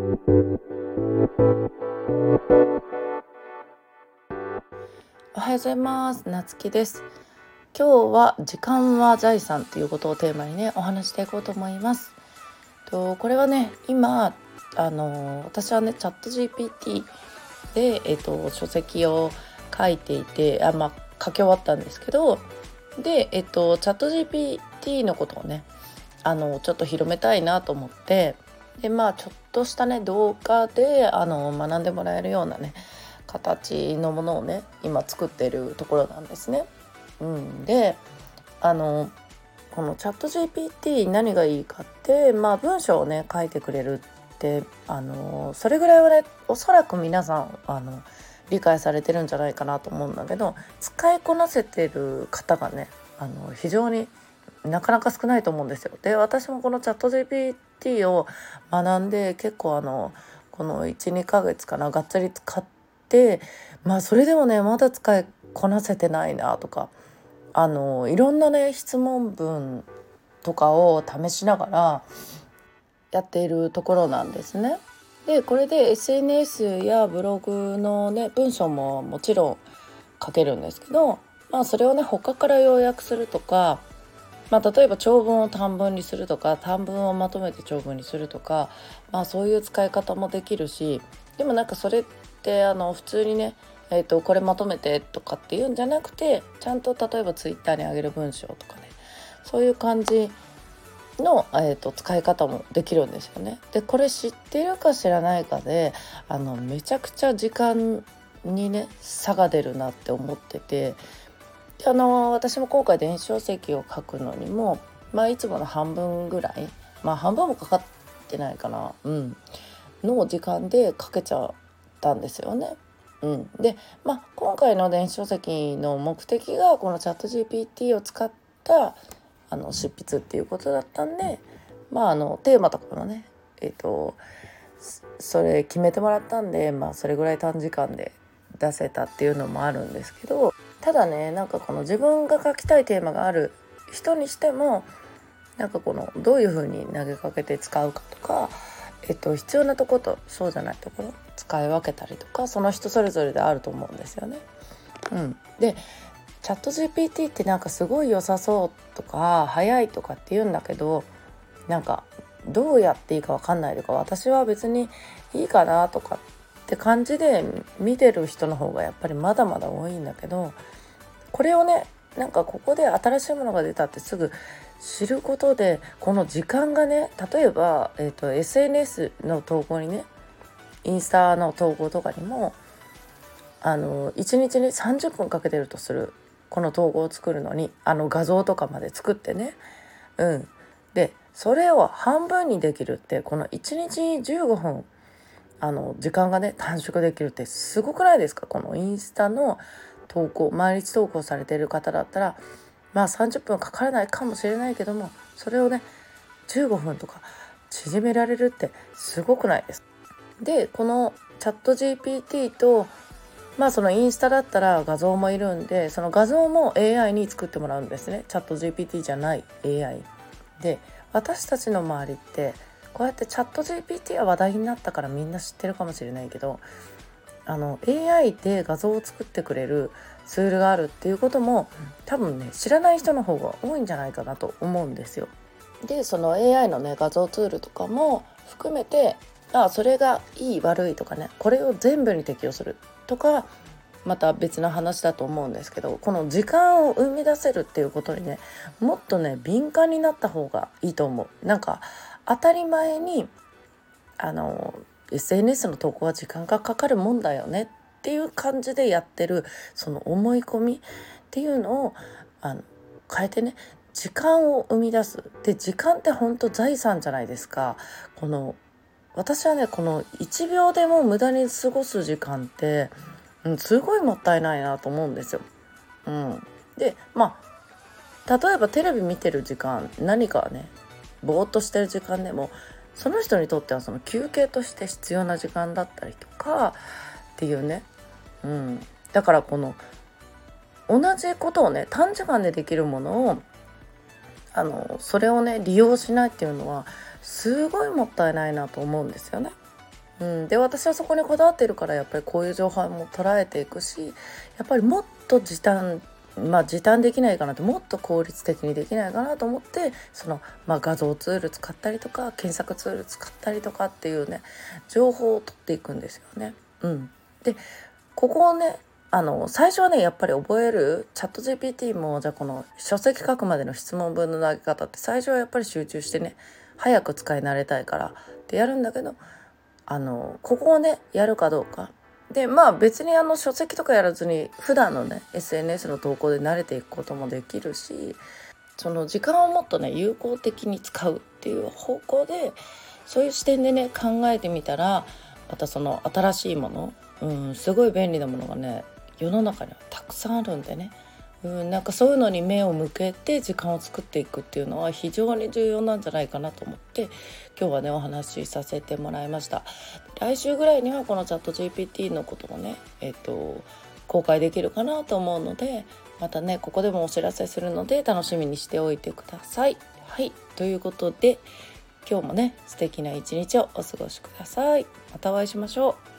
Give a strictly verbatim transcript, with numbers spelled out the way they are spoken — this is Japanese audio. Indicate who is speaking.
Speaker 1: おはようございます。なつきです。今日は時間は財産ということをテーマにねお話していこうと思います。とこれはね今あの私はねチャット ジーピーティー で、えっと、書籍を書いていてあ、まあ、書き終わったんですけどで、えっと、チャット ジーピーティー のことをねあのちょっと広めたいなと思ってでまあちょっとしたね動画であの学んでもらえるようなね形のものをね今作っているところなんですね。うん、であのこのチャット ジーピーティー 何がいいかってまあ文章をね書いてくれるってあのそれぐらいはねおそらく皆さんあの理解されてるんじゃないかなと思うんだけど使いこなせてる方がねあの非常になかなか少ないと思うんですよ。で私もこのチャット ジーピーティー を学んで結構あのこの いち,に ヶ月かながっつり使ってまあそれでもねまだ使いこなせてないなとかあのいろんなね質問文とかを試しながらやっているところなんですね。でこれで エスエヌエス やブログのね文章ももちろん書けるんですけど、まあ、それをね他から要約するとか、まあ、例えば長文を短文にするとか短文をまとめて長文にするとか、まあ、そういう使い方もできるしでもなんかそれってあの普通にねえーと、これまとめてとかっていうんじゃなくてちゃんと例えばツイッターに上げる文章とかねそういう感じの、えーと、使い方もできるんですよね。でこれ知ってるか知らないかであのめちゃくちゃ時間にね差が出るなって思っててであの私も今回電子書籍を書くのにも、まあ、いつもの半分ぐらいまあ半分もかかってないかな、うん、の時間で書けちゃったんですよね。うん、で、まあ、今回の電子書籍の目的がこのチャット ジーピーティー を使ったあの執筆っていうことだったんで、まあ、あのテーマとかもね、えっと、それ決めてもらったんで、まあ、それぐらい短時間で出せたっていうのもあるんですけどただねなんかこの自分が書きたいテーマがある人にしてもなんかこのどういうふうに投げかけて使うかとかえっと、必要なところとそうじゃないところ使い分けたりとかその人それぞれであると思うんですよね。うん、でチャット ジーピーティー ってなんかすごい良さそうとか早いとかって言うんだけどなんかどうやっていいか分かんないとか私は別にいいかなとかって感じで見てる人の方がやっぱりまだまだ多いんだけどこれをねなんかここで新しいものが出たってすぐ知ることでこの時間がね例えば、えーと、エスエヌエス の投稿にねインスタの投稿とかにもあのいちにちにさんじゅっぷんかけてるとするこの投稿を作るのにあの画像とかまで作ってねうんでそれを半分にできるってこのいちにちにじゅうごふんあの時間がね短縮できるってすごくないですか。このインスタの投稿毎日投稿されている方だったらまあさんじゅっぷんかからないかもしれないけどもそれをねじゅうごふんとか縮められるってすごくないですか。でこのチャット ジーピーティー とまあそのインスタだったら画像もいるんでその画像も エーアイ に作ってもらうんですね。チャット ジーピーティー じゃない エーアイ で私たちの周りってこうやってチャット ジーピーティー は話題になったからみんな知ってるかもしれないけどあの エーアイ で画像を作ってくれるツールがあるっていうことも多分ね知らない人の方が多いんじゃないかなと思うんですよ。でその エーアイ のね画像ツールとかも含めてあそれがいい悪いとかねこれを全部に適用するとかまた別の話だと思うんですけどこの時間を生み出せるっていうことにねもっとね敏感になった方がいいと思う。なんか当たり前にあの エスエヌエス の投稿は時間がかかるもんだよねっていう感じでやってるその思い込みっていうのをあの変えてね時間を生み出す。で時間って本当財産じゃないですか。この私はねこのいちびょうでも無駄に過ごす時間って、うん、すごいもったいないなと思うんですよ。うん、でまあ例えばテレビ見てる時間何かねぼーっとしてる時間でもその人にとってはその休憩として必要な時間だったりとかっていうね、うん、だからこの同じことをね短時間でできるものをあのそれをね利用しないっていうのはすごいもったいないなと思うんですよね。 うん、で私はそこにこだわってるからやっぱりこういう情報も捉えていくし、やっぱりもっと時短まあ時短できないかなと、もっと効率的にできないかなと思って、その、まあ、画像ツール使ったりとか検索ツール使ったりとかっていうね情報を取っていくんですよね。うん、でここをねあの最初はねやっぱり覚えるチャット ジーピーティー もじゃあこの書籍書くまでの質問文の投げ方って最初はやっぱり集中してね早く使い慣れたいからってやるんだけど、あのここをねやるかどうかで、まあ別にあの書籍とかやらずに普段のね エスエヌエス の投稿で慣れていくこともできるし、その時間をもっとね有効的に使うっていう方向でそういう視点でね考えてみたら、またその新しいもの、うん、すごい便利なものがね世の中にはたくさんあるんでね、うん、なんかそういうのに目を向けて時間を作っていくっていうのは非常に重要なんじゃないかなと思って今日はねお話しさせてもらいました。来週ぐらいにはこのチャット ジーピーティー のことをね、えっと、公開できるかなと思うので、またねここでもお知らせするので楽しみにしておいてください。はい、ということで今日もね素敵な一日をお過ごしください。またお会いしましょう。